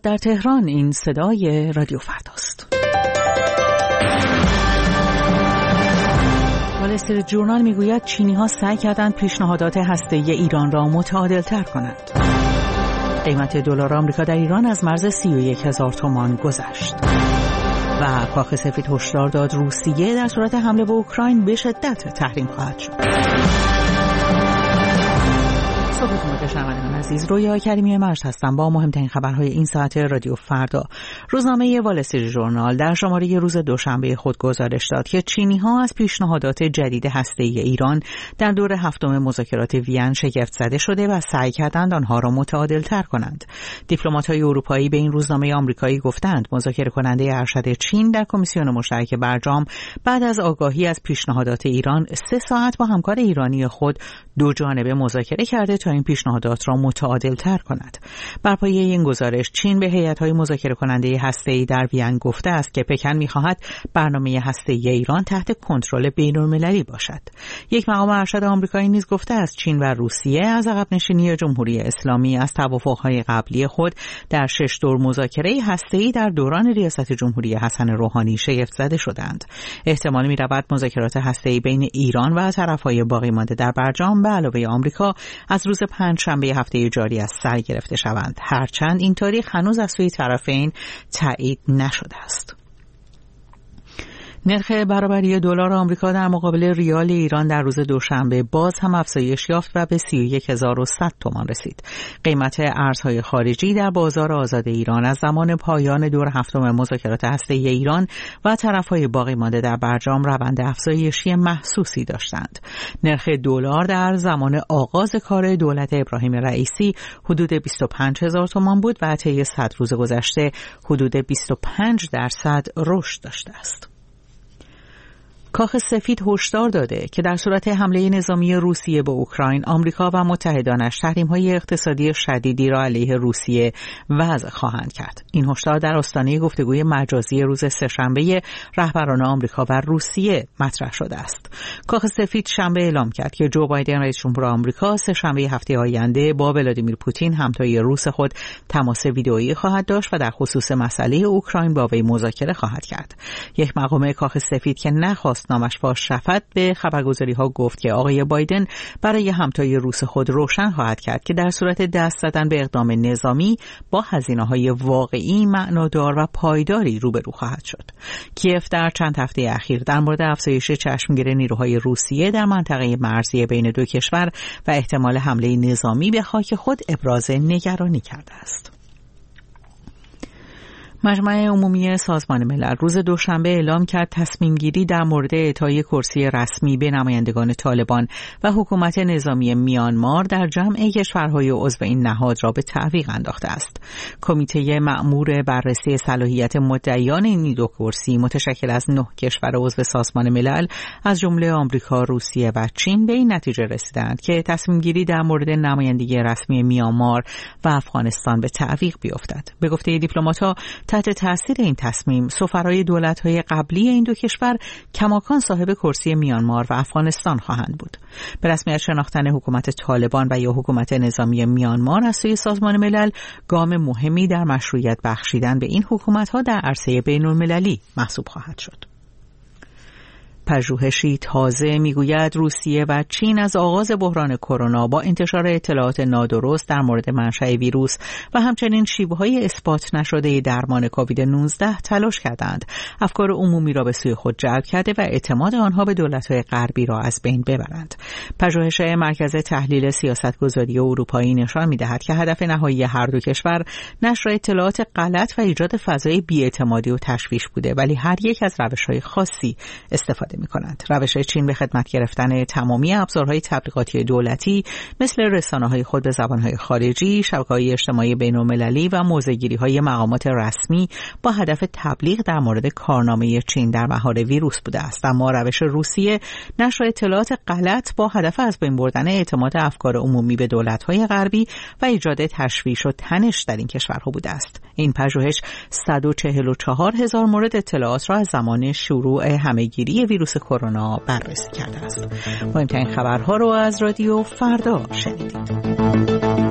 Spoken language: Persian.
در تهران. این صدای رادیو فرداست. وال استریت ژورنال میگوید چینی‌ها سعی کردند پیشنهادات هسته‌ای ایران را متعادل‌تر کنند. قیمت دلار آمریکا در ایران از مرز 31,000 تومان گذشت. و کاخ سفید هشدار داد روسیه در صورت حمله به اوکراین به شدت تحریم خواهد شد. صبحتون بخیر شنوندگان عزیز، رویا کریمی مرز هستم با مهمترین خبرهای این ساعت رادیو فردا. روزنامه وال استریت ژورنال در شماره روز دوشنبه خود گزارش داد که چینی‌ها از پیشنهادات جدید هسته‌ای ایران در دور هفتم مذاکرات وین شگفت زده شده و سعی کردند آنها را متعادل‌تر کنند. دیپلمات‌های اروپایی به این روزنامه آمریکایی گفتند مذاکره کننده ارشد چین در کمیسیون مشترک برجام بعد از آگاهی از پیشنهادات ایران 3 ساعت با همکار ایرانی خود دو جانبه مذاکره کرده تا این پیشنهادات را متعادل‌تر کند. بر پایه این گزارش چین به هیئت‌های مذاکره کننده هسته‌ای در وین گفته است که پکن می‌خواهد برنامه هسته‌ای ایران تحت کنترل بین‌المللی باشد. یک مقام ارشد آمریکایی نیز گفته است چین و روسیه از عقب نشینی جمهوری اسلامی از توافق‌های قبلی خود در 6 دور مذاکره هسته‌ای در دوران ریاست جمهوری حسن روحانی شگفت زده شدند. احتمال می‌رود مذاکرات هسته‌ای بین ایران و طرف‌های باقی مانده در برجام به علاوه آمریکا از روز پنجشنبه هفته جاری از سر گرفته شوند، هرچند این تاریخ هنوز از سوی طرفین تایید نشده است. نرخ برابری دلار آمریکا در مقابل ریال ایران در روز دوشنبه باز هم افزایش یافت و به 31,100 تومان رسید. قیمت ارزهای خارجی در بازار آزاد ایران از زمان پایان دور هفتم مذاکرات هسته‌ای ایران و طرف‌های باقی مانده در برجام روند افزایشی محسوسی داشتند. نرخ دلار در زمان آغاز کار دولت ابراهیم رئیسی حدود 25,000 تومان بود و طی 100 روز گذشته حدود 25% رشد داشته است. کاخ سفید هشدار داده که در صورت حمله نظامی روسیه به اوکراین، آمریکا و متحدانش تحریم‌های اقتصادی شدیدی را علیه روسیه وضع خواهند کرد. این هشدار در آستانه گفتگوی مجازی روز سه‌شنبه رهبران آمریکا و روسیه مطرح شده است. کاخ سفید شنبه اعلام کرد که جو بایدن رئیس جمهور آمریکا سه‌شنبه هفته آینده با ولادیمیر پوتین همتای روس خود تماس ویدئویی خواهد داشت و در خصوص مسئله اوکراین با وی مذاکره خواهد کرد. یک مقام کاخ سفید که نخواست نامش فاش شود به خبرگزاری‌ها گفت که آقای بایدن برای همتای روس خود روشن خواهد کرد که در صورت دست زدن به اقدام نظامی با هزینه‌های واقعی، معنادار و پایداری روبرو خواهد شد. کیف در چند هفته اخیر در مورد افزایش چشمگیر نیروهای روسیه در منطقه مرزی بین دو کشور و احتمال حمله نظامی به خاک خود ابراز نگرانی کرده است. مجمع عمومی سازمان ملل روز دوشنبه اعلام کرد تصمیم گیری در مورد اعطای کرسی رسمی به نمایندگان طالبان و حکومت نظامی میانمار در جمع کشورهای عضو این نهاد را به تعویق انداخته است. کمیته مأمور بررسی صلاحیت مدعیان این دو کرسی متشکل از 9 کشور عضو سازمان ملل از جمله آمریکا، روسیه و چین به این نتیجه رسیدند که تصمیم گیری در مورد نمایندگی رسمی میانمار و افغانستان به تعویق بیفتد. به گفته دیپلمات‌ها تحت تاثیر این تصمیم سفرای دولت‌های قبلی این دو کشور کماکان صاحب کرسی میانمار و افغانستان خواهند بود. به رسمیت شناختن حکومت طالبان و یا حکومت نظامی میانمار از سوی سازمان ملل گام مهمی در مشروعیت بخشیدن به این حکومت‌ها در عرصه بین‌المللی محسوب خواهد شد. پژوهشی تازه میگوید روسیه و چین از آغاز بحران کرونا با انتشار اطلاعات نادرست در مورد منشأ ویروس و همچنین شیوه‌های اثبات نشده درمان کووید 19 تلاش کردند افکار عمومی را به سوی خود جلب کرده و اعتماد آنها به دولت‌های غربی را از بین ببرند. پژوهش مرکز تحلیل سیاستگذاری اروپایی نشان می‌دهد که هدف نهایی هر دو کشور نشر اطلاعات غلط و ایجاد فضای بی‌اعتمادی و تشویش بوده، ولی هر یک از روش‌های خاصی استفاده می‌کنند. روش چین به خدمت گرفتن تمامی ابزارهای تبلیغاتی دولتی مثل رسانه‌های خود به زبان‌های خارجی، شبکه‌های اجتماعی بین‌المللی و موضع‌گیری‌های مقامات رسمی با هدف تبلیغ در مورد کارنامه چین در مهار ویروس بوده است. اما روش روسیه نشر اطلاعات غلط با هدف از بین بردن اعتماد افکار عمومی به دولت‌های غربی و ایجاد تشویش و تنش در این کشورها بوده است. این پژوهش 144,000 مورد اطلاعات را از زمان شروع همه‌گیری ویروس کرونا بررسی کرده است. مهمترین خبرها رو از رادیو فردا شنیدید.